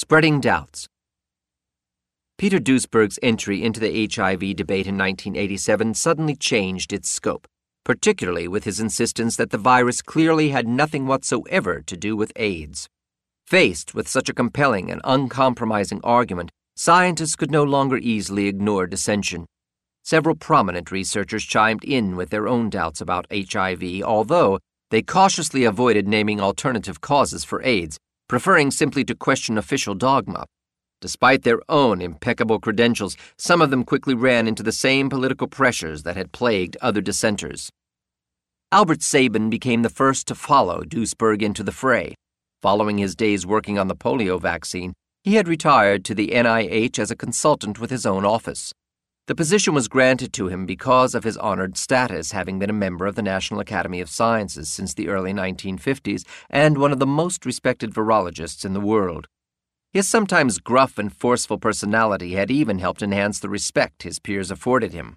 Spreading doubts. Peter Duesberg's entry into the HIV debate in 1987 suddenly changed its scope, particularly with his insistence that the virus clearly had nothing whatsoever to do with AIDS. Faced with such a compelling and uncompromising argument, scientists could no longer easily ignore dissension. Several prominent researchers chimed in with their own doubts about HIV, although they cautiously avoided naming alternative causes for AIDS, preferring simply to question official dogma. Despite their own impeccable credentials, some of them quickly ran into the same political pressures that had plagued other dissenters. Albert Sabin became the first to follow Duesberg into the fray. Following his days working on the polio vaccine, he had retired to the NIH as a consultant with his own office. The position was granted to him because of his honored status, having been a member of the National Academy of Sciences since the early 1950s and one of the most respected virologists in the world. His sometimes gruff and forceful personality had even helped enhance the respect his peers afforded him.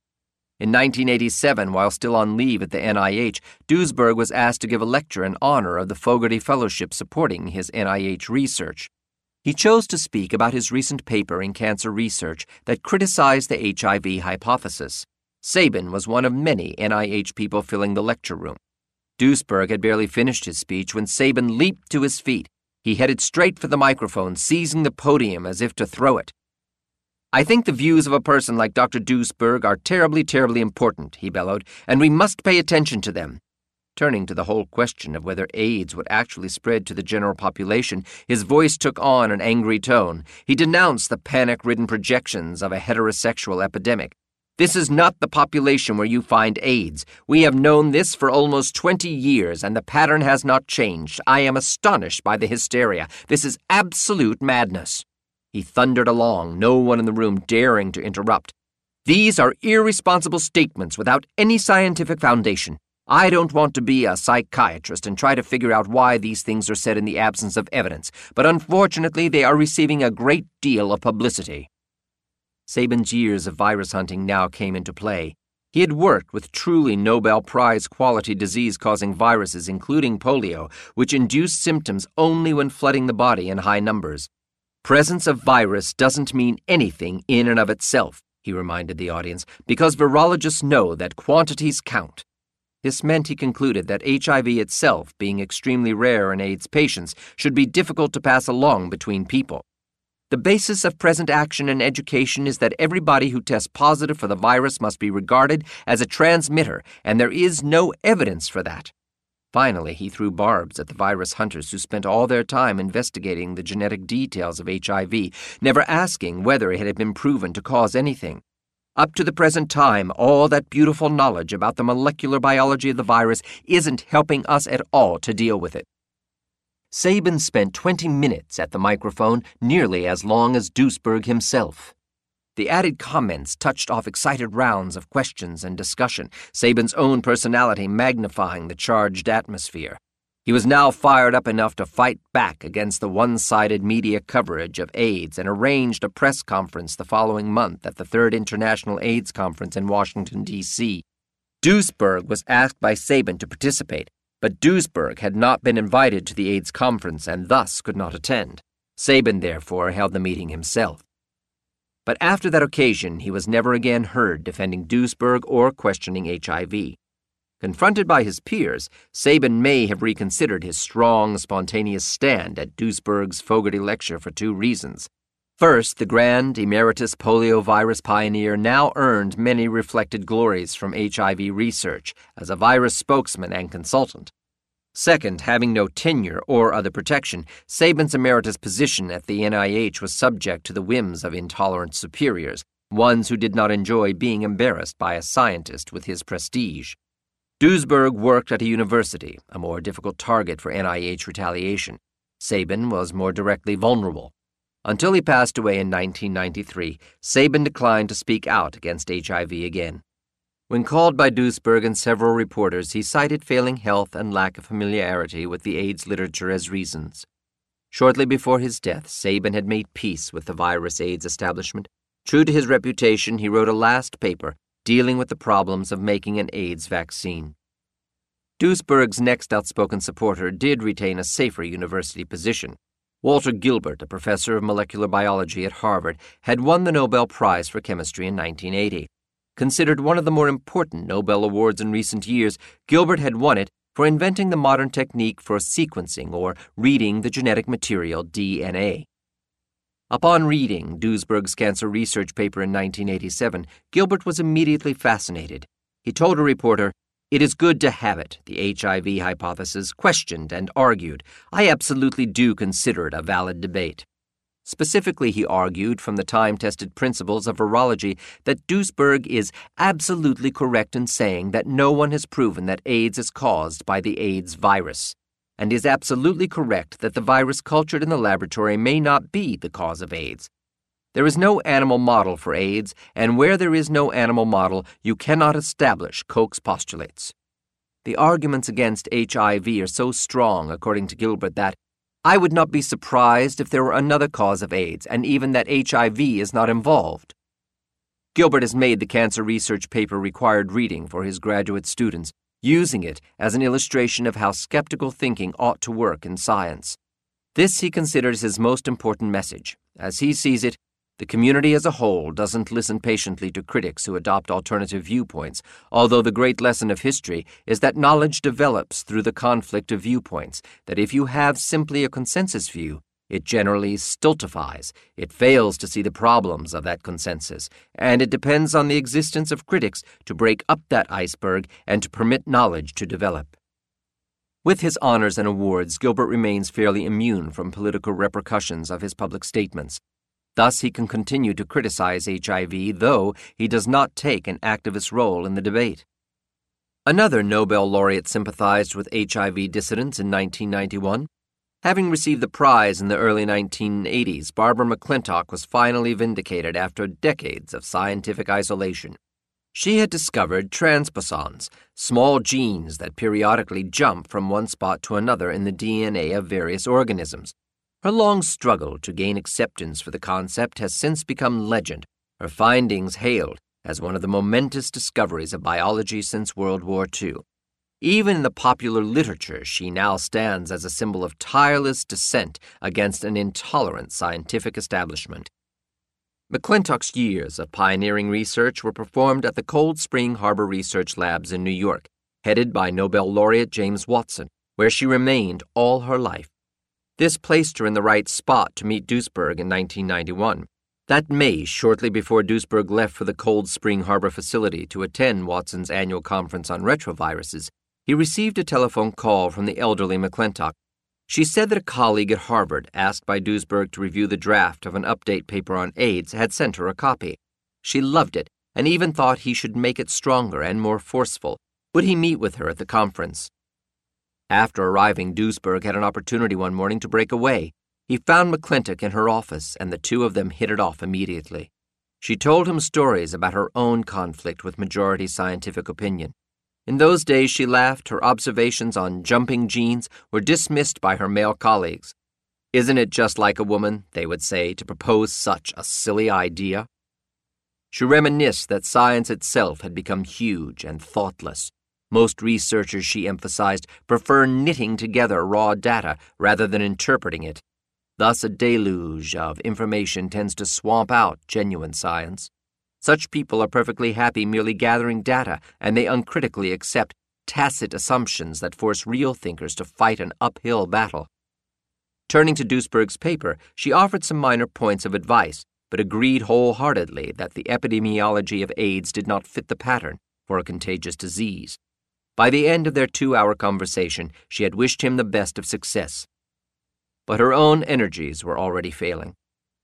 In 1987, while still on leave at the NIH, Duesberg was asked to give a lecture in honor of the Fogarty Fellowship supporting his NIH research. He chose to speak about his recent paper in Cancer Research that criticized the HIV hypothesis. Sabin was one of many NIH people filling the lecture room. Duesberg had barely finished his speech when Sabin leaped to his feet. He headed straight for the microphone, seizing the podium as if to throw it. "I think the views of a person like Dr. Duesberg are terribly, terribly important," he bellowed, "and we must pay attention to them." Turning to the whole question of whether AIDS would actually spread to the general population, his voice took on an angry tone. He denounced the panic-ridden projections of a heterosexual epidemic. "This is not the population where you find AIDS. We have known this for almost 20 years, and the pattern has not changed. I am astonished by the hysteria. This is absolute madness." He thundered along, no one in the room daring to interrupt. "These are irresponsible statements without any scientific foundation. I don't want to be a psychiatrist and try to figure out why these things are said in the absence of evidence, but unfortunately they are receiving a great deal of publicity." Sabin's years of virus hunting now came into play. He had worked with truly Nobel Prize quality disease-causing viruses, including polio, which induced symptoms only when flooding the body in high numbers. "Presence of virus doesn't mean anything in and of itself," he reminded the audience, "because virologists know that quantities count." This meant, he concluded, that HIV itself, being extremely rare in AIDS patients, should be difficult to pass along between people. "The basis of present action and education is that everybody who tests positive for the virus must be regarded as a transmitter, and there is no evidence for that." Finally, he threw barbs at the virus hunters who spent all their time investigating the genetic details of HIV, never asking whether it had been proven to cause anything. "Up to the present time, all that beautiful knowledge about the molecular biology of the virus isn't helping us at all to deal with it." Sabin spent 20 minutes at the microphone, nearly as long as Duesberg himself. The added comments touched off excited rounds of questions and discussion, Sabin's own personality magnifying the charged atmosphere. He was now fired up enough to fight back against the one-sided media coverage of AIDS and arranged a press conference the following month at the Third International AIDS Conference in Washington, D.C. Duesberg was asked by Sabin to participate, but Duesberg had not been invited to the AIDS conference and thus could not attend. Sabin, therefore, held the meeting himself. But after that occasion, he was never again heard defending Duesberg or questioning HIV. Confronted by his peers, Sabin may have reconsidered his strong, spontaneous stand at Duesberg's Fogarty lecture for two reasons. First, the grand emeritus poliovirus pioneer now earned many reflected glories from HIV research as a virus spokesman and consultant. Second, having no tenure or other protection, Sabin's emeritus position at the NIH was subject to the whims of intolerant superiors, ones who did not enjoy being embarrassed by a scientist with his prestige. Duesberg worked at a university, a more difficult target for NIH retaliation. Sabin was more directly vulnerable. Until he passed away in 1993, Sabin declined to speak out against HIV again. When called by Duesberg and several reporters, he cited failing health and lack of familiarity with the AIDS literature as reasons. Shortly before his death, Sabin had made peace with the virus AIDS establishment. True to his reputation, he wrote a last paper dealing with the problems of making an AIDS vaccine. Duesberg's next outspoken supporter did retain a safer university position. Walter Gilbert, a professor of molecular biology at Harvard, had won the Nobel Prize for Chemistry in 1980. Considered one of the more important Nobel Awards in recent years, Gilbert had won it for inventing the modern technique for sequencing or reading the genetic material DNA. Upon reading Duesberg's cancer research paper in 1987, Gilbert was immediately fascinated. He told a reporter, "It is good to have it, the HIV hypothesis, questioned and argued. I absolutely do consider it a valid debate." Specifically, he argued from the time-tested principles of virology that Duesberg is absolutely correct in saying that no one has proven that AIDS is caused by the AIDS virus, and is absolutely correct that the virus cultured in the laboratory may not be the cause of AIDS. There is no animal model for AIDS, and where there is no animal model, you cannot establish Koch's postulates. The arguments against HIV are so strong, according to Gilbert, that I would not be surprised if there were another cause of AIDS, and even that HIV is not involved. Gilbert has made the cancer research paper required reading for his graduate students, using it as an illustration of how skeptical thinking ought to work in science. This he considers his most important message. As he sees it, the community as a whole doesn't listen patiently to critics who adopt alternative viewpoints, although the great lesson of history is that knowledge develops through the conflict of viewpoints, that if you have simply a consensus view, it generally stultifies, it fails to see the problems of that consensus, and it depends on the existence of critics to break up that iceberg and to permit knowledge to develop. With his honors and awards, Gilbert remains fairly immune from political repercussions of his public statements. Thus, he can continue to criticize HIV, though he does not take an activist role in the debate. Another Nobel laureate sympathized with HIV dissidents in 1991. Having received the prize in the early 1980s, Barbara McClintock was finally vindicated after decades of scientific isolation. She had discovered transposons, small genes that periodically jump from one spot to another in the DNA of various organisms. Her long struggle to gain acceptance for the concept has since become legend, her findings hailed as one of the momentous discoveries of biology since World War II. Even in the popular literature, she now stands as a symbol of tireless dissent against an intolerant scientific establishment. McClintock's years of pioneering research were performed at the Cold Spring Harbor Research Labs in New York, headed by Nobel laureate James Watson, where she remained all her life. This placed her in the right spot to meet Duesberg in 1991. That May, shortly before Duesberg left for the Cold Spring Harbor facility to attend Watson's annual conference on retroviruses, he received a telephone call from the elderly McClintock. She said that a colleague at Harvard, asked by Duesberg to review the draft of an update paper on AIDS, had sent her a copy. She loved it and even thought he should make it stronger and more forceful. Would he meet with her at the conference? After arriving, Duesberg had an opportunity one morning to break away. He found McClintock in her office, and the two of them hit it off immediately. She told him stories about her own conflict with majority scientific opinion. In those days, she laughed, her observations on jumping genes were dismissed by her male colleagues. "Isn't it just like a woman," they would say, "to propose such a silly idea?" She reminisced that science itself had become huge and thoughtless. Most researchers, she emphasized, prefer knitting together raw data rather than interpreting it. Thus, a deluge of information tends to swamp out genuine science. Such people are perfectly happy merely gathering data, and they uncritically accept tacit assumptions that force real thinkers to fight an uphill battle. Turning to Duesberg's paper, she offered some minor points of advice, but agreed wholeheartedly that the epidemiology of AIDS did not fit the pattern for a contagious disease. By the end of their 2-hour conversation, she had wished him the best of success. But her own energies were already failing.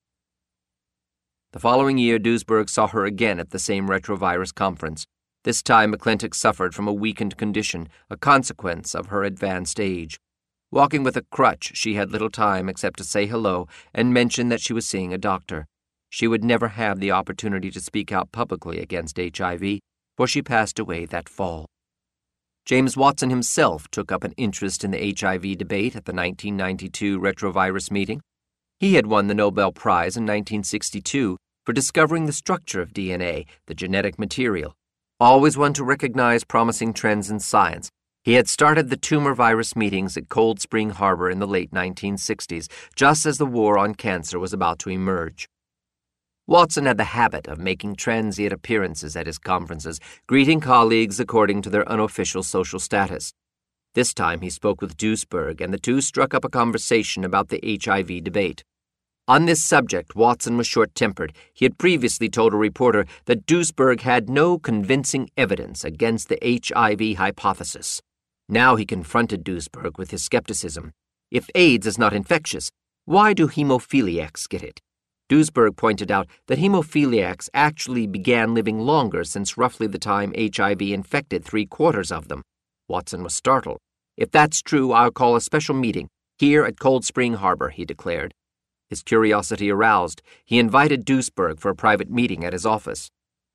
The following year, Duesberg saw her again at the same retrovirus conference. This time, McClintock suffered from a weakened condition, a consequence of her advanced age. Walking with a crutch, she had little time except to say hello and mention that she was seeing a doctor. She would never have the opportunity to speak out publicly against HIV, for she passed away that fall. James Watson himself took up an interest in the HIV debate at the 1992 retrovirus meeting. He had won the Nobel Prize in 1962 for discovering the structure of DNA, the genetic material. Always one to recognize promising trends in science, He had started the tumor virus meetings at Cold Spring Harbor in the late 1960s, just as the war on cancer was about to emerge. Watson had the habit of making transient appearances at his conferences, greeting colleagues according to their unofficial social status. This time he spoke with Duesberg, and the two struck up a conversation about the HIV debate. On this subject, Watson was short-tempered. He had previously told a reporter that Duesberg had no convincing evidence against the HIV hypothesis. Now he confronted Duesberg with his skepticism. If AIDS is not infectious, why do hemophiliacs get it? Duesberg pointed out that hemophiliacs actually began living longer since roughly the time HIV infected 3/4 of them. Watson was startled. If that's true, I'll call a special meeting here at Cold Spring Harbor, he declared. His curiosity aroused, he invited Duesberg for a private meeting at his office.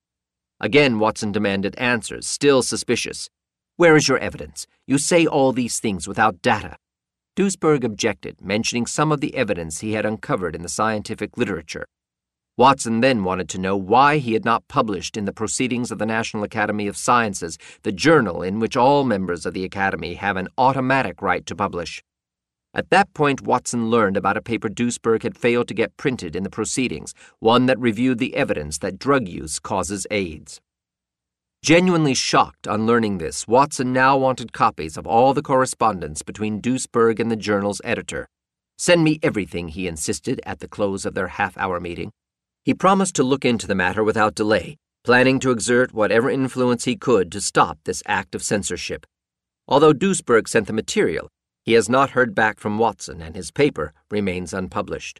Again, Watson demanded answers, still suspicious. Where is your evidence? You say all these things without data. Duesberg objected, mentioning some of the evidence he had uncovered in the scientific literature. Watson then wanted to know why he had not published in the Proceedings of the National Academy of Sciences, the journal in which all members of the Academy have an automatic right to publish. At that point, Watson learned about a paper Duesberg had failed to get printed in the Proceedings, one that reviewed the evidence that drug use causes AIDS. Genuinely shocked on learning this, Watson now wanted copies of all the correspondence between Duesberg and the journal's editor. Send me everything, he insisted at the close of their half-hour meeting. He promised to look into the matter without delay, planning to exert whatever influence he could to stop this act of censorship. Although Duesberg sent the material, he has not heard back from Watson, and his paper remains unpublished.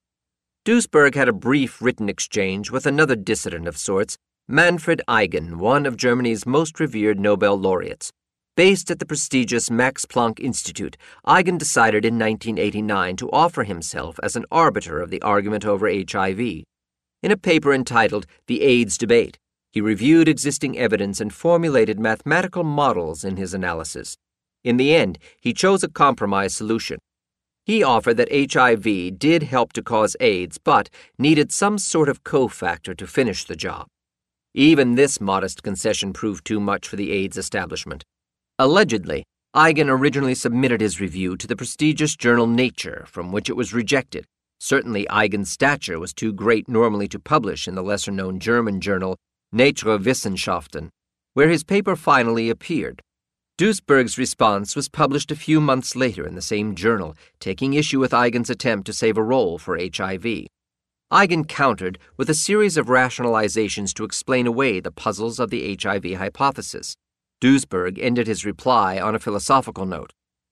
Duesberg had a brief written exchange with another dissident of sorts, Manfred Eigen, one of Germany's most revered Nobel laureates. Based at the prestigious Max Planck Institute, Eigen decided in 1989 to offer himself as an arbiter of the argument over HIV. In a paper entitled The AIDS Debate, he reviewed existing evidence and formulated mathematical models in his analysis. In the end, he chose a compromise solution. He offered that HIV did help to cause AIDS, but needed some sort of cofactor to finish the job. Even this modest concession proved too much for the AIDS establishment. Allegedly, Eigen originally submitted his review to the prestigious journal Nature, from which it was rejected. Certainly, Eigen's stature was too great normally to publish in the lesser-known German journal Naturwissenschaften, where his paper finally appeared. Duesberg's response was published a few months later in the same journal, taking issue with Eigen's attempt to save a role for HIV. Eigen countered with a series of rationalizations to explain away the puzzles of the HIV hypothesis. Duesberg ended his reply on a philosophical note.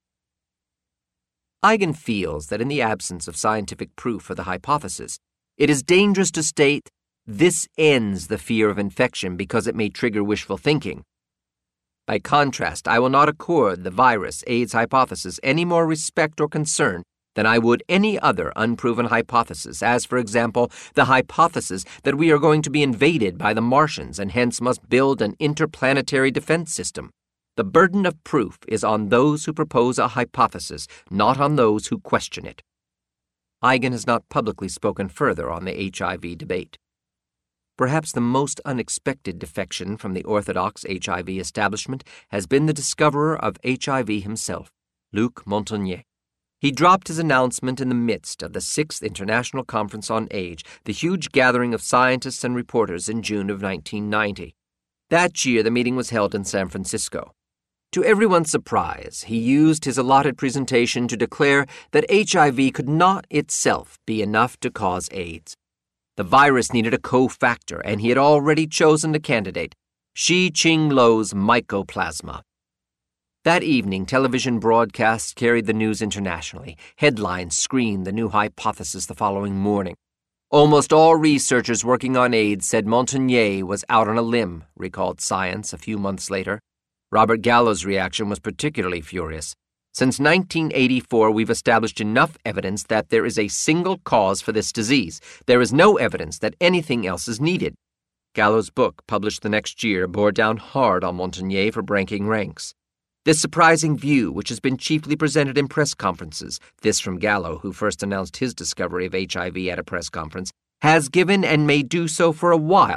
Eigen feels that in the absence of scientific proof for the hypothesis, it is dangerous to state, this ends the fear of infection because it may trigger wishful thinking. By contrast, I will not accord the virus AIDS hypothesis any more respect or concern than I would any other unproven hypothesis, as, for example, the hypothesis that we are going to be invaded by the Martians and hence must build an interplanetary defense system. The burden of proof is on those who propose a hypothesis, not on those who question it. Eigen has not publicly spoken further on the HIV debate. Perhaps the most unexpected defection from the orthodox HIV establishment has been the discoverer of HIV himself, Luc Montagnier. He dropped his announcement in the midst of the 6th International Conference on AIDS, the huge gathering of scientists and reporters in June of 1990. That year, the meeting was held in San Francisco. To everyone's surprise, he used his allotted presentation to declare that HIV could not itself be enough to cause AIDS. The virus needed a cofactor, and he had already chosen a candidate, Shi-Ching Lo's mycoplasma. That evening, television broadcasts carried the news internationally. Headlines screamed the new hypothesis the following morning. Almost all researchers working on AIDS said Montagnier was out on a limb, recalled Science a few months later. Robert Gallow's reaction was particularly furious. Since 1984, we've established enough evidence that there is a single cause for this disease. There is no evidence that anything else is needed. Gallow's book, published the next year, bore down hard on Montagnier for breaking ranks. This surprising view, which has been chiefly presented in press conferences, this from Gallo, who first announced his discovery of HIV at a press conference, has given and may do so for a while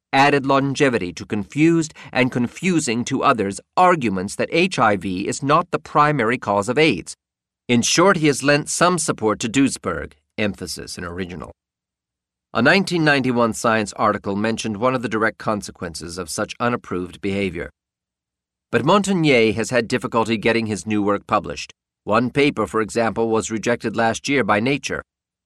added longevity to confused and confusing to others arguments that HIV is not the primary cause of AIDS. In short, he has lent some support to Duesberg, emphasis in original. A 1991 Science article mentioned one of the direct consequences of such unapproved behavior. But Montagnier has had difficulty getting his new work published. One paper, for example, was rejected last year by Nature.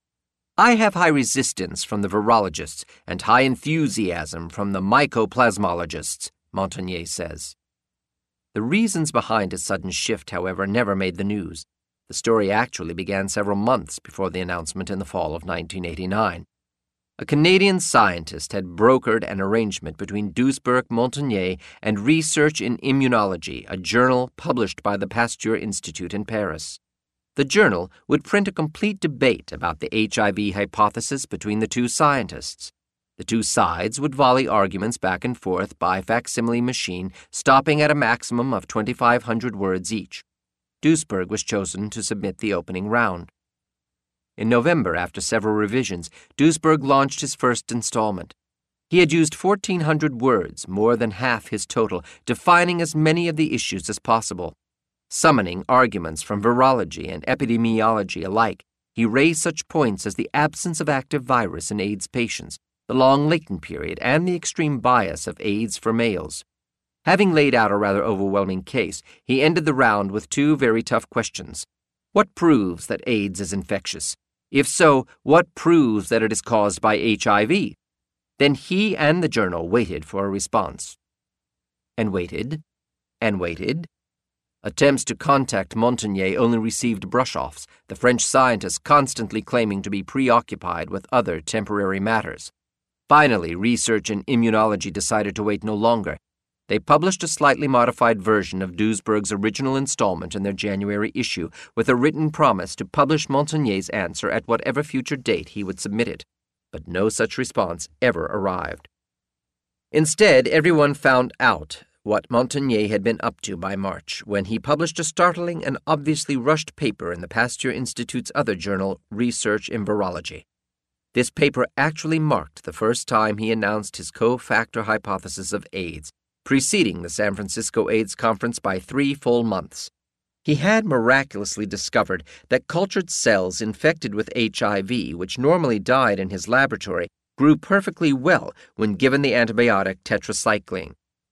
I have high resistance from the virologists and high enthusiasm from the mycoplasmologists, Montagnier says. The reasons behind his sudden shift, however, never made the news. The story actually began several months before the announcement in the fall of 1989. A Canadian scientist had brokered an arrangement between Duesberg, Montagnier, and Research in Immunology, a journal published by the Pasteur Institute in Paris. The journal would print a complete debate about the HIV hypothesis between the two scientists. The two sides would volley arguments back and forth by facsimile machine, stopping at a maximum of 2,500 words each. Duesberg was chosen to submit the opening round. In November, after several revisions, Duesberg launched his first installment. He had used 1,400 words, more than half his total, defining as many of the issues as possible. Summoning arguments from virology and epidemiology alike, he raised such points as the absence of active virus in AIDS patients, the long latent period, and the extreme bias of AIDS for males. Having laid out a rather overwhelming case, he ended the round with two very tough questions. What proves that AIDS is infectious? If so, what proves that it is caused by HIV? Then he and the journal waited for a response. And waited, and waited. Attempts to contact Montagnier only received brush-offs, the French scientist constantly claiming to be preoccupied with other temporary matters. Finally, Research in Immunology decided to wait no longer. They published a slightly modified version of Duesberg's original installment in their January issue, with a written promise to publish Montagnier's answer at whatever future date he would submit it. But no such response ever arrived. Instead, everyone found out what Montagnier had been up to by March, when he published a startling and obviously rushed paper in the Pasteur Institute's other journal, Research in Virology. This paper actually marked the first time he announced his cofactor hypothesis of AIDS, preceding the San Francisco AIDS Conference by 3 full months. He had miraculously discovered that cultured cells infected with HIV, which normally died in his laboratory, grew perfectly well when given the antibiotic tetracycline.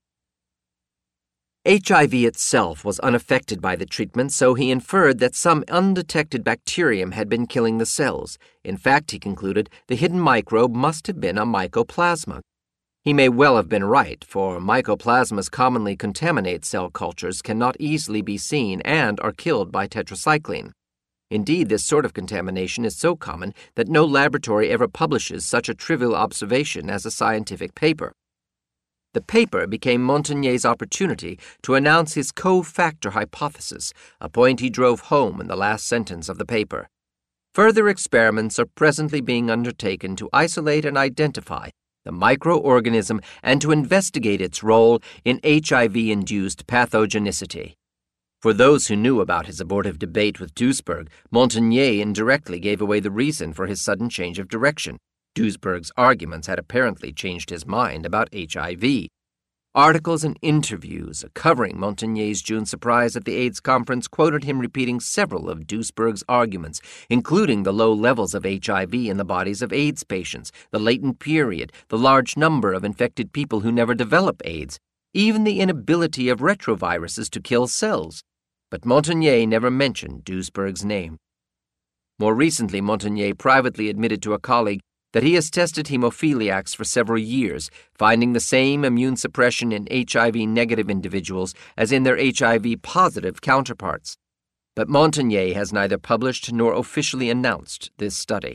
HIV itself was unaffected by the treatment, so he inferred that some undetected bacterium had been killing the cells. In fact, he concluded, the hidden microbe must have been a mycoplasma. He may well have been right, for mycoplasmas commonly contaminate cell cultures, cannot easily be seen, and are killed by tetracycline. Indeed, this sort of contamination is so common that no laboratory ever publishes such a trivial observation as a scientific paper. The paper became Montagnier's opportunity to announce his cofactor hypothesis, a point he drove home in the last sentence of the paper. Further experiments are presently being undertaken to isolate and identify the microorganism and to investigate its role in HIV-induced pathogenicity. For those who knew about his abortive debate with Duesberg, Montagnier indirectly gave away the reason for his sudden change of direction. Duesberg's arguments had apparently changed his mind about HIV. Articles and interviews covering Montagnier's June surprise at the AIDS conference quoted him repeating several of Duesberg's arguments, including the low levels of HIV in the bodies of AIDS patients, the latent period, the large number of infected people who never develop AIDS, even the inability of retroviruses to kill cells. But Montagnier never mentioned Duesberg's name. More recently, Montagnier privately admitted to a colleague that he has tested hemophiliacs for several years, finding the same immune suppression in HIV-negative individuals as in their HIV-positive counterparts. But Montagnier has neither published nor officially announced this study.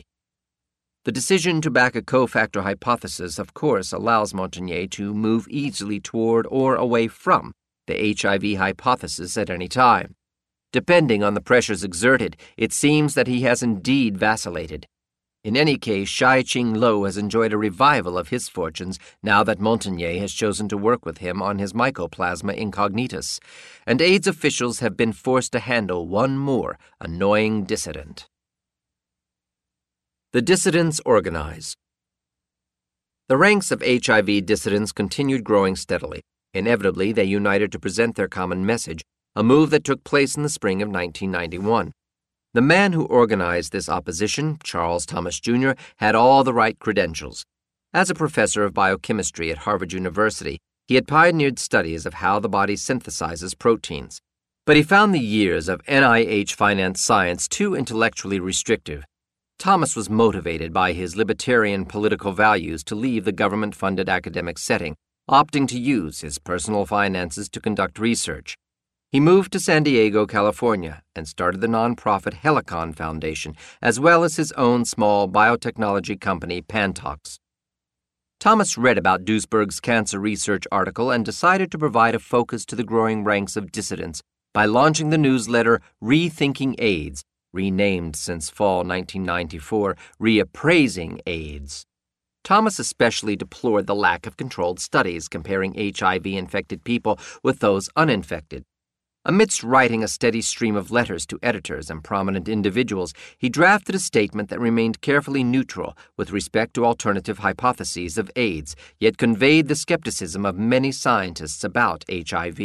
The decision to back a cofactor hypothesis, of course, allows Montagnier to move easily toward or away from the HIV hypothesis at any time. Depending on the pressures exerted, it seems that he has indeed vacillated. In any case, Shai-Ching Lo has enjoyed a revival of his fortunes now that Montagnier has chosen to work with him on his Mycoplasma incognitus, and AIDS officials have been forced to handle one more annoying dissident. The dissidents organize. The ranks of HIV dissidents continued growing steadily. Inevitably, they united to present their common message, a move that took place in the spring of 1991. The man who organized this opposition, Charles Thomas Jr., had all the right credentials. As a professor of biochemistry at Harvard University, he had pioneered studies of how the body synthesizes proteins. But he found the years of NIH-financed science too intellectually restrictive. Thomas was motivated by his libertarian political values to leave the government-funded academic setting, opting to use his personal finances to conduct research. He moved to San Diego, California, and started the nonprofit Helicon Foundation, as well as his own small biotechnology company, Pantox. Thomas read about Duesberg's cancer research article and decided to provide a focus to the growing ranks of dissidents by launching the newsletter Rethinking AIDS, renamed since fall 1994 Reappraising AIDS. Thomas especially deplored the lack of controlled studies comparing HIV-infected people with those uninfected. Amidst writing a steady stream of letters to editors and prominent individuals, he drafted a statement that remained carefully neutral with respect to alternative hypotheses of AIDS, yet conveyed the skepticism of many scientists about HIV.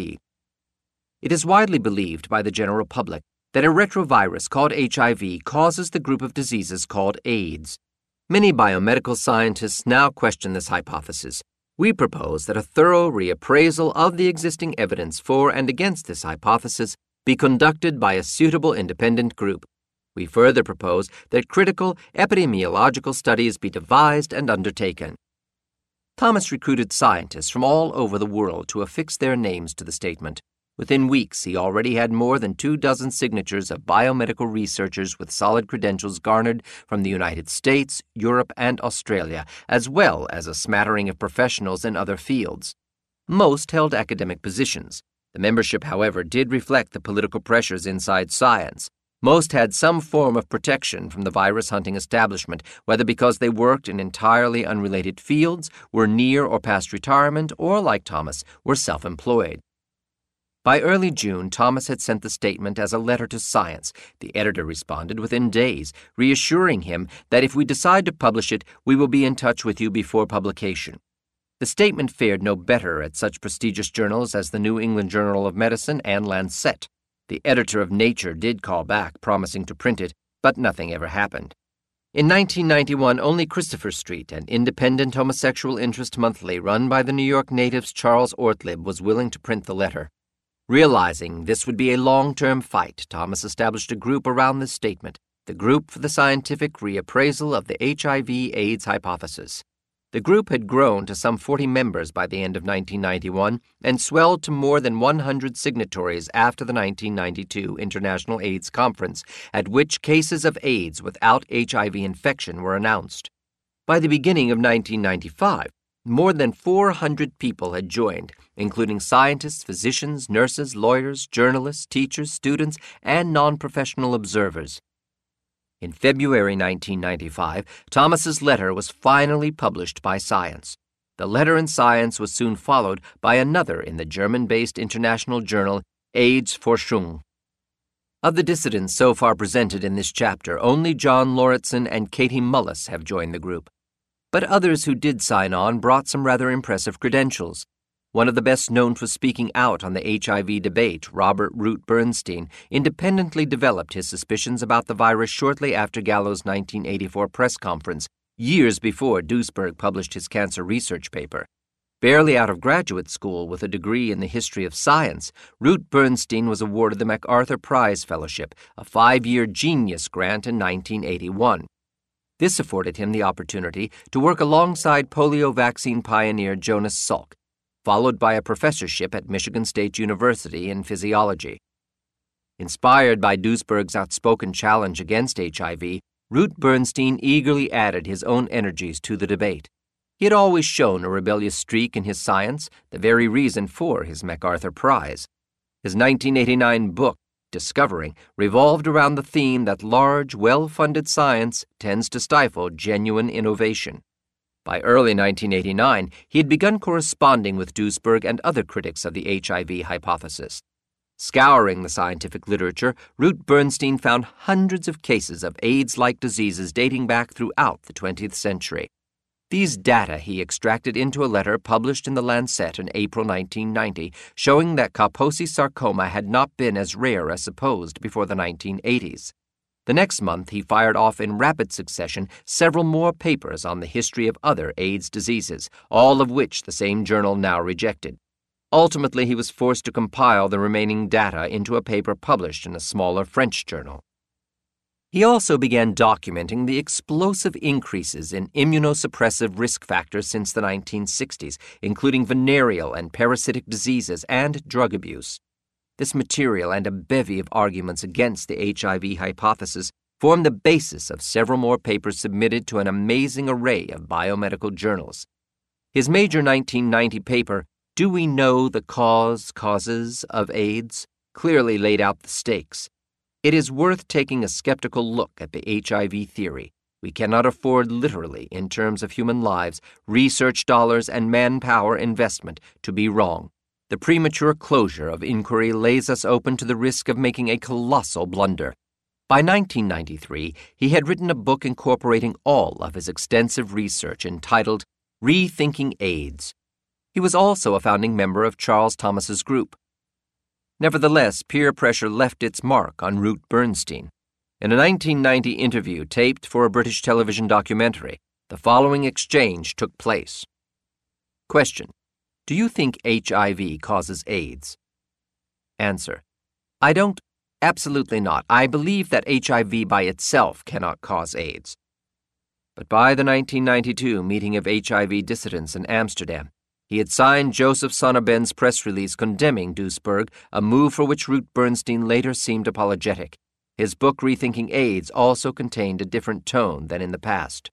It is widely believed by the general public that a retrovirus called HIV causes the group of diseases called AIDS. Many biomedical scientists now question this hypothesis. We propose that a thorough reappraisal of the existing evidence for and against this hypothesis be conducted by a suitable independent group. We further propose that critical epidemiological studies be devised and undertaken. Thomas recruited scientists from all over the world to affix their names to the statement. Within weeks, he already had more than 24 signatures of biomedical researchers with solid credentials garnered from the United States, Europe, and Australia, as well as a smattering of professionals in other fields. Most held academic positions. The membership, however, did reflect the political pressures inside science. Most had some form of protection from the virus-hunting establishment, whether because they worked in entirely unrelated fields, were near or past retirement, or, like Thomas, were self-employed. By early June, Thomas had sent the statement as a letter to Science. The editor responded within days, reassuring him that if we decide to publish it, we will be in touch with you before publication. The statement fared no better at such prestigious journals as the New England Journal of Medicine and Lancet. The editor of Nature did call back, promising to print it, but nothing ever happened. In 1991, only Christopher Street, an independent homosexual interest monthly run by the New York natives Charles Ortlieb, was willing to print the letter. Realizing this would be a long-term fight, Thomas established a group around this statement, the Group for the Scientific Reappraisal of the HIV/AIDS Hypothesis. The group had grown to some 40 members by the end of 1991 and swelled to more than 100 signatories after the 1992 International AIDS Conference, at which cases of AIDS without HIV infection were announced. By the beginning of 1995, more than 400 people had joined, including scientists, physicians, nurses, lawyers, journalists, teachers, students, and non-professional observers. In February 1995, Thomas's letter was finally published by Science. The letter in Science was soon followed by another in the German-based international journal AIDS-Forschung. Of the dissidents so far presented in this chapter, only John Lauritsen and Katie Mullis have joined the group. But others who did sign on brought some rather impressive credentials. One of the best known for speaking out on the HIV debate, Robert Root Bernstein, independently developed his suspicions about the virus shortly after Gallo's 1984 press conference, years before Duesberg published his cancer research paper. Barely out of graduate school with a degree in the history of science, Root Bernstein was awarded the MacArthur Prize Fellowship, a 5-year genius grant in 1981. This afforded him the opportunity to work alongside polio vaccine pioneer Jonas Salk, followed by a professorship at Michigan State University in physiology. Inspired by Duesberg's outspoken challenge against HIV, Root Bernstein eagerly added his own energies to the debate. He had always shown a rebellious streak in his science, the very reason for his MacArthur Prize. His 1989 book, Discovering, revolved around the theme that large, well-funded science tends to stifle genuine innovation. By early 1989, he had begun corresponding with Duesberg and other critics of the HIV hypothesis. Scouring the scientific literature, Root Bernstein found hundreds of cases of AIDS-like diseases dating back throughout the 20th century. These data he extracted into a letter published in The Lancet in April 1990, showing that Kaposi sarcoma had not been as rare as supposed before the 1980s. The next month, he fired off in rapid succession several more papers on the history of other AIDS diseases, all of which the same journal now rejected. Ultimately, he was forced to compile the remaining data into a paper published in a smaller French journal. He also began documenting the explosive increases in immunosuppressive risk factors since the 1960s, including venereal and parasitic diseases and drug abuse. This material and a bevy of arguments against the HIV hypothesis formed the basis of several more papers submitted to an amazing array of biomedical journals. His major 1990 paper, Do We Know the Causes of AIDS?, clearly laid out the stakes. It is worth taking a skeptical look at the HIV theory. We cannot afford literally, in terms of human lives, research dollars, and manpower investment, to be wrong. The premature closure of inquiry lays us open to the risk of making a colossal blunder. By 1993, he had written a book incorporating all of his extensive research entitled Rethinking AIDS. He was also a founding member of Charles Thomas's group. Nevertheless, peer pressure left its mark on Ruth Bernstein. In a 1990 interview taped for a British television documentary, the following exchange took place. Question: Do you think HIV causes AIDS? Answer: I don't. Absolutely not. I believe that HIV by itself cannot cause AIDS. But by the 1992 meeting of HIV dissidents in Amsterdam, he had signed Joseph Sonneben's press release condemning Duesberg, a move for which Ruth Bernstein later seemed apologetic. His book Rethinking AIDS also contained a different tone than in the past.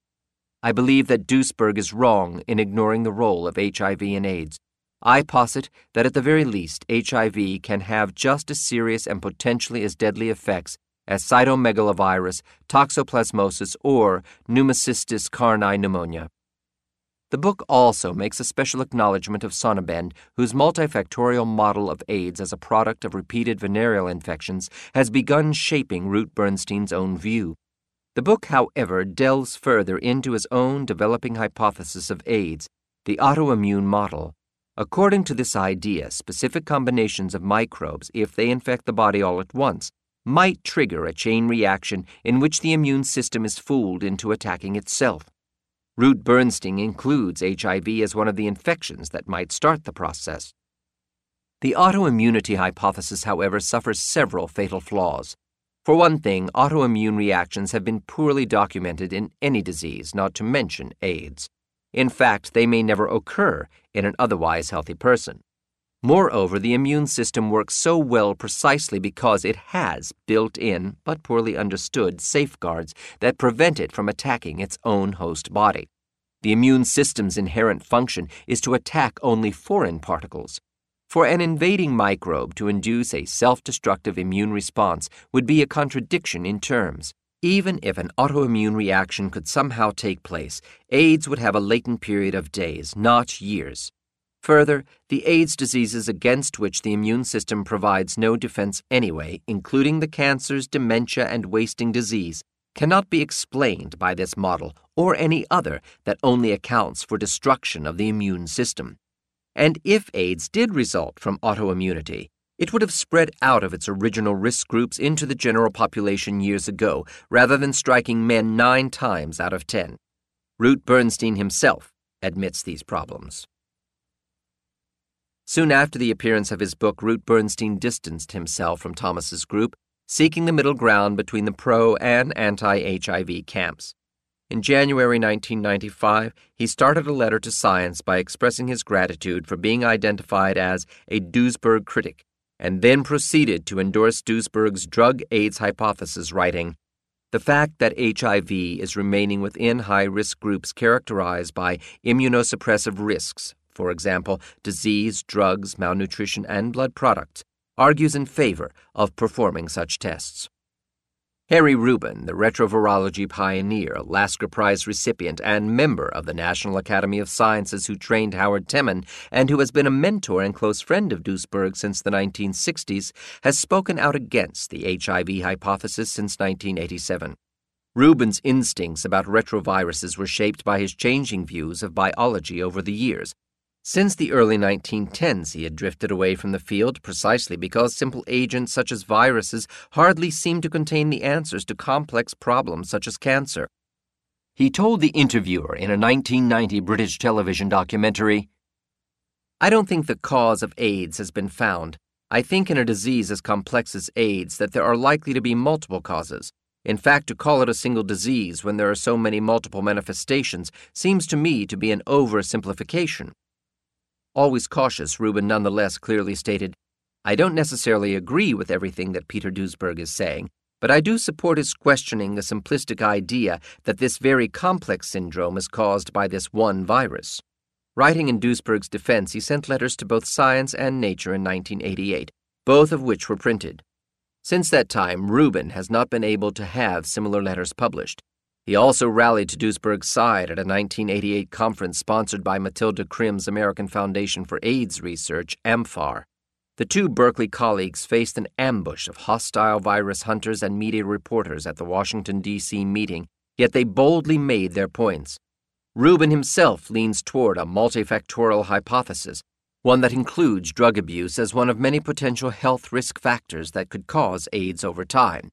I believe that Duesberg is wrong in ignoring the role of HIV in AIDS. I posit that at the very least, HIV can have just as serious and potentially as deadly effects as cytomegalovirus, toxoplasmosis, or pneumocystis carni pneumonia. The book also makes a special acknowledgement of Sonneben, whose multifactorial model of AIDS as a product of repeated venereal infections has begun shaping Ruth Bernstein's own view. The book, however, delves further into his own developing hypothesis of AIDS, the autoimmune model. According to this idea, specific combinations of microbes, if they infect the body all at once, might trigger a chain reaction in which the immune system is fooled into attacking itself. Ruth Bernstein includes HIV as one of the infections that might start the process. The autoimmunity hypothesis, however, suffers several fatal flaws. For one thing, autoimmune reactions have been poorly documented in any disease, not to mention AIDS. In fact, they may never occur in an otherwise healthy person. Moreover, the immune system works so well precisely because it has built-in, but poorly understood, safeguards that prevent it from attacking its own host body. The immune system's inherent function is to attack only foreign particles. For an invading microbe to induce a self-destructive immune response would be a contradiction in terms. Even if an autoimmune reaction could somehow take place, AIDS would have a latent period of days, not years. Further, the AIDS diseases against which the immune system provides no defense anyway, including the cancers, dementia, and wasting disease, cannot be explained by this model or any other that only accounts for destruction of the immune system. And if AIDS did result from autoimmunity, it would have spread out of its original risk groups into the general population years ago, rather than striking men 9 times out of 10. Ruth Bernstein himself admits these problems. Soon after the appearance of his book, Ruth Bernstein distanced himself from Thomas's group, seeking the middle ground between the pro- and anti-HIV camps. In January 1995, he started a letter to Science by expressing his gratitude for being identified as a Duesberg critic, and then proceeded to endorse Duesberg's drug AIDS hypothesis, writing, "The fact that HIV is remaining within high-risk groups characterized by immunosuppressive risks, for example, disease, drugs, malnutrition, and blood products, argues in favor of performing such tests." Harry Rubin, the retrovirology pioneer, Lasker Prize recipient, and member of the National Academy of Sciences who trained Howard Temin and who has been a mentor and close friend of Duesberg since the 1960s, has spoken out against the HIV hypothesis since 1987. Rubin's instincts about retroviruses were shaped by his changing views of biology over the years. Since the early 1910s, he had drifted away from the field precisely because simple agents such as viruses hardly seemed to contain the answers to complex problems such as cancer. He told the interviewer in a 1990 British television documentary, "I don't think the cause of AIDS has been found. I think in a disease as complex as AIDS that there are likely to be multiple causes. In fact, to call it a single disease when there are so many multiple manifestations seems to me to be an oversimplification." Always cautious, Rubin nonetheless clearly stated, "I don't necessarily agree with everything that Peter Duesberg is saying, but I do support his questioning the simplistic idea that this very complex syndrome is caused by this one virus." Writing in Duesberg's defense, he sent letters to both Science and Nature in 1988, both of which were printed. Since that time, Rubin has not been able to have similar letters published. He also rallied to Duesberg's side at a 1988 conference sponsored by Matilda Krim's American Foundation for AIDS Research, AMFAR. The two Berkeley colleagues faced an ambush of hostile virus hunters and media reporters at the Washington, D.C. meeting, yet they boldly made their points. Rubin himself leans toward a multifactorial hypothesis, one that includes drug abuse as one of many potential health risk factors that could cause AIDS over time.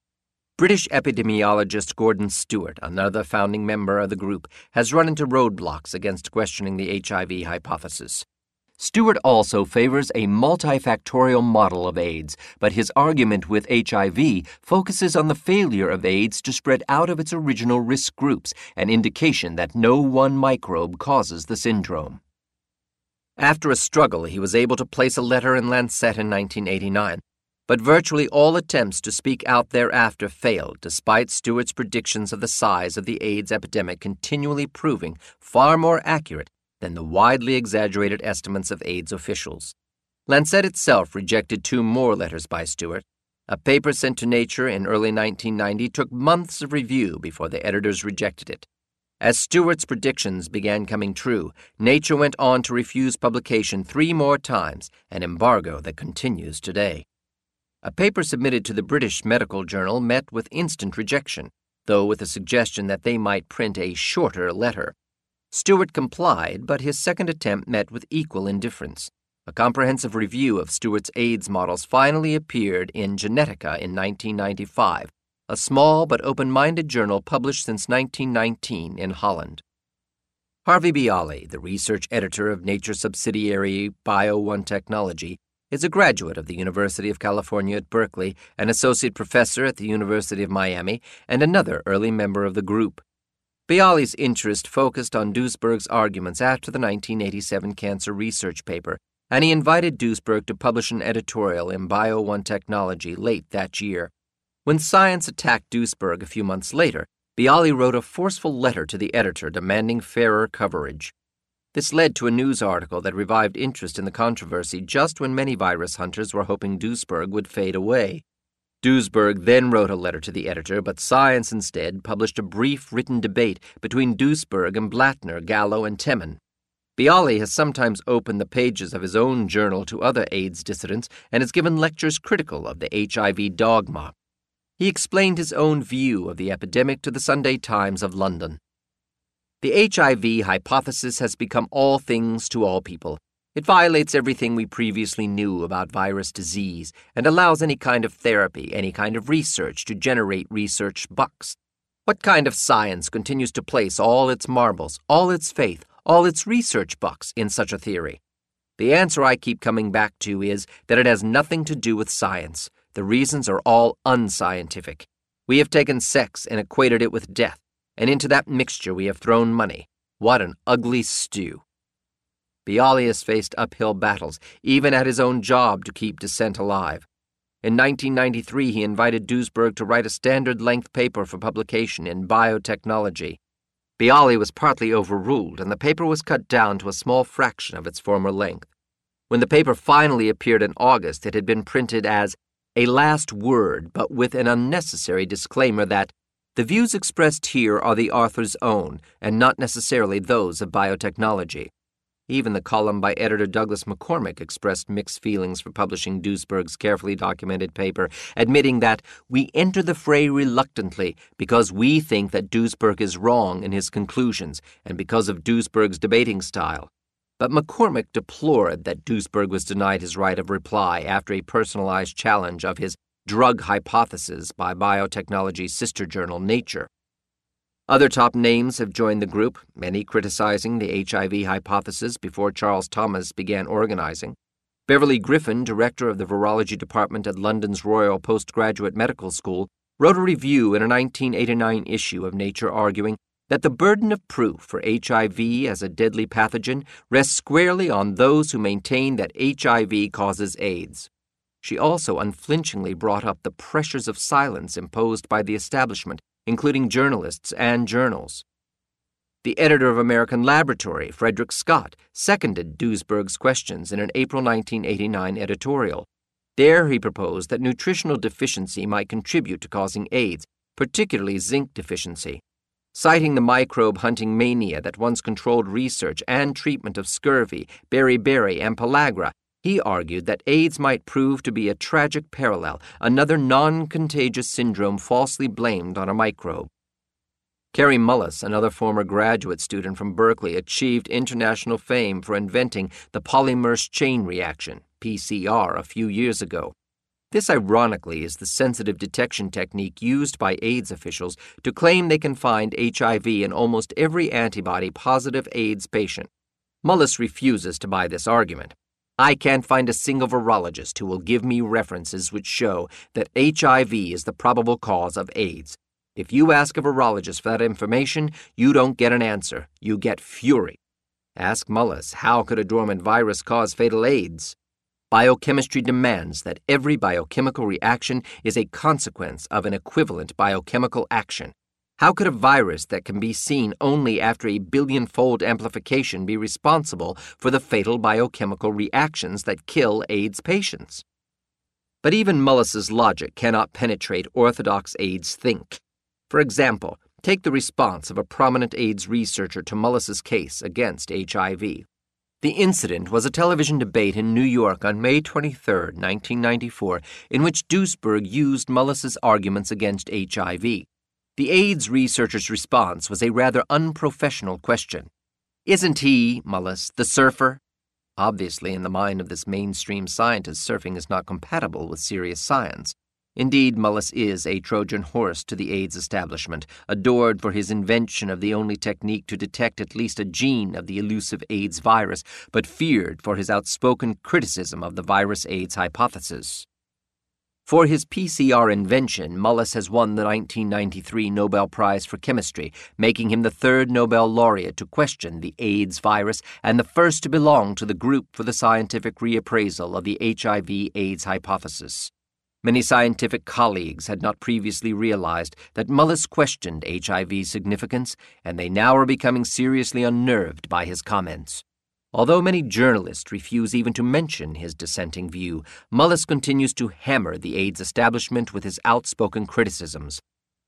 British epidemiologist Gordon Stewart, another founding member of the group, has run into roadblocks against questioning the HIV hypothesis. Stewart also favors a multifactorial model of AIDS, but his argument with HIV focuses on the failure of AIDS to spread out of its original risk groups, an indication that no one microbe causes the syndrome. After a struggle, he was able to place a letter in Lancet in 1989, but virtually all attempts to speak out thereafter failed, despite Stewart's predictions of the size of the AIDS epidemic continually proving far more accurate than the widely exaggerated estimates of AIDS officials. Lancet itself rejected two more letters by Stewart. A paper sent to Nature in early 1990 took months of review before the editors rejected it. As Stewart's predictions began coming true, Nature went on to refuse publication 3 more times, an embargo that continues today. A paper submitted to the British Medical Journal met with instant rejection, though with a suggestion that they might print a shorter letter. Stewart complied, but his second attempt met with equal indifference. A comprehensive review of Stewart's AIDS models finally appeared in Genetica in 1995, a small but open-minded journal published since 1919 in Holland. Harvey Bialy, the research editor of Nature subsidiary Bio1 Technology, is a graduate of the University of California at Berkeley, an associate professor at the University of Miami, and another early member of the group. Bialy's interest focused on Duesberg's arguments after the 1987 cancer research paper, and he invited Duesberg to publish an editorial in Bio1 Technology late that year. When Science attacked Duesberg a few months later, Bialy wrote a forceful letter to the editor demanding fairer coverage. This led to a news article that revived interest in the controversy just when many virus hunters were hoping Duesberg would fade away. Duesberg then wrote a letter to the editor, but Science instead published a brief written debate between Duesberg and Blattner, Gallo, and Temin. Bialy has sometimes opened the pages of his own journal to other AIDS dissidents and has given lectures critical of the HIV dogma. He explained his own view of the epidemic to the Sunday Times of London. The HIV hypothesis has become all things to all people. It violates everything we previously knew about virus disease and allows any kind of therapy, any kind of research to generate research bucks. What kind of science continues to place all its marbles, all its faith, all its research bucks in such a theory? The answer I keep coming back to is that it has nothing to do with science. The reasons are all unscientific. We have taken sex and equated it with death, and into that mixture we have thrown money. What an ugly stew. Bialy has faced uphill battles, even at his own job, to keep dissent alive. In 1993, he invited Duesberg to write a standard-length paper for publication in Biotechnology. Bialy was partly overruled, and the paper was cut down to a small fraction of its former length. When the paper finally appeared in August, it had been printed as a last word, but with an unnecessary disclaimer that the views expressed here are the author's own, and not necessarily those of biotechnology. Even the column by editor Douglas McCormick expressed mixed feelings for publishing Duesberg's carefully documented paper, admitting that we enter the fray reluctantly because we think that Duesberg is wrong in his conclusions and because of Duesberg's debating style. But McCormick deplored that Duesberg was denied his right of reply after a personalized challenge of his drug hypothesis by biotechnology's sister journal Nature. Other top names have joined the group, many criticizing the HIV hypothesis before Charles Thomas began organizing. Beverly Griffin, director of the virology department at London's Royal Postgraduate Medical School, wrote a review in a 1989 issue of Nature arguing that the burden of proof for HIV as a deadly pathogen rests squarely on those who maintain that HIV causes AIDS. She also unflinchingly brought up the pressures of silence imposed by the establishment, including journalists and journals. The editor of American Laboratory, Frederick Scott, seconded Duesberg's questions in an April 1989 editorial. There he proposed that nutritional deficiency might contribute to causing AIDS, particularly zinc deficiency. Citing the microbe-hunting mania that once controlled research and treatment of scurvy, beriberi, and pellagra, he argued that AIDS might prove to be a tragic parallel, another non-contagious syndrome falsely blamed on a microbe. Kary Mullis, another former graduate student from Berkeley, achieved international fame for inventing the polymerase chain reaction, PCR, a few years ago. This, ironically, is the sensitive detection technique used by AIDS officials to claim they can find HIV in almost every antibody-positive AIDS patient. Mullis refuses to buy this argument. I can't find a single virologist who will give me references which show that HIV is the probable cause of AIDS. If you ask a virologist for that information, you don't get an answer. You get fury. Ask Mullis, how could a dormant virus cause fatal AIDS? Biochemistry demands that every biochemical reaction is a consequence of an equivalent biochemical action. How could a virus that can be seen only after a billion-fold amplification be responsible for the fatal biochemical reactions that kill AIDS patients? But even Mullis's logic cannot penetrate orthodox AIDS think. For example, take the response of a prominent AIDS researcher to Mullis's case against HIV. The incident was a television debate in New York on May 23, 1994, in which Duesberg used Mullis's arguments against HIV. The AIDS researcher's response was a rather unprofessional question. Isn't he, Mullis, the surfer? Obviously, in the mind of this mainstream scientist, surfing is not compatible with serious science. Indeed, Mullis is a Trojan horse to the AIDS establishment, adored for his invention of the only technique to detect at least a gene of the elusive AIDS virus, but feared for his outspoken criticism of the virus-AIDS hypothesis. For his PCR invention, Mullis has won the 1993 Nobel Prize for Chemistry, making him the third Nobel laureate to question the AIDS virus and the first to belong to the Group for the Scientific Reappraisal of the HIV-AIDS Hypothesis. Many scientific colleagues had not previously realized that Mullis questioned HIV's significance, and they now are becoming seriously unnerved by his comments. Although many journalists refuse even to mention his dissenting view, Mullis continues to hammer the AIDS establishment with his outspoken criticisms.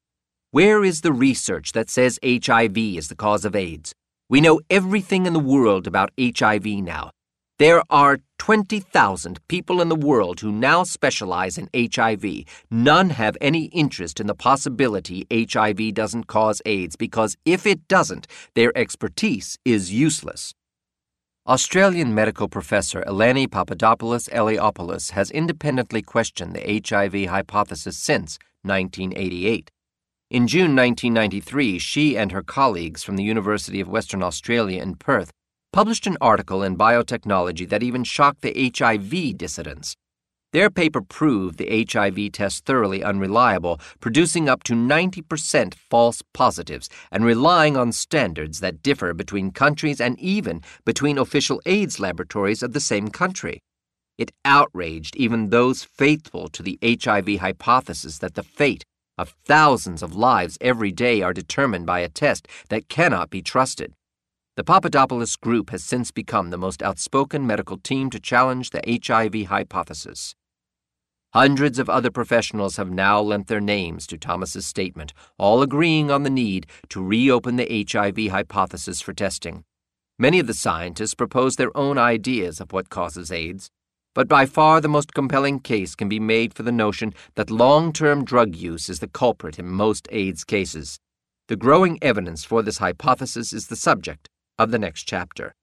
Where is the research that says HIV is the cause of AIDS? We know everything in the world about HIV now. There are 20,000 people in the world who now specialize in HIV. None have any interest in the possibility HIV doesn't cause AIDS because if it doesn't, their expertise is useless. Australian medical professor Eleni Papadopoulos-Eliopoulos has independently questioned the HIV hypothesis since 1988. In June 1993, she and her colleagues from the University of Western Australia in Perth published an article in Biotechnology that even shocked the HIV dissidents. Their paper proved the HIV test thoroughly unreliable, producing up to 90% false positives and relying on standards that differ between countries and even between official AIDS laboratories of the same country. It outraged even those faithful to the HIV hypothesis that the fate of thousands of lives every day are determined by a test that cannot be trusted. The Papadopoulos group has since become the most outspoken medical team to challenge the HIV hypothesis. Hundreds of other professionals have now lent their names to Thomas's statement, all agreeing on the need to reopen the HIV hypothesis for testing. Many of the scientists propose their own ideas of what causes AIDS, but by far the most compelling case can be made for the notion that long-term drug use is the culprit in most AIDS cases. The growing evidence for this hypothesis is the subject of the next chapter.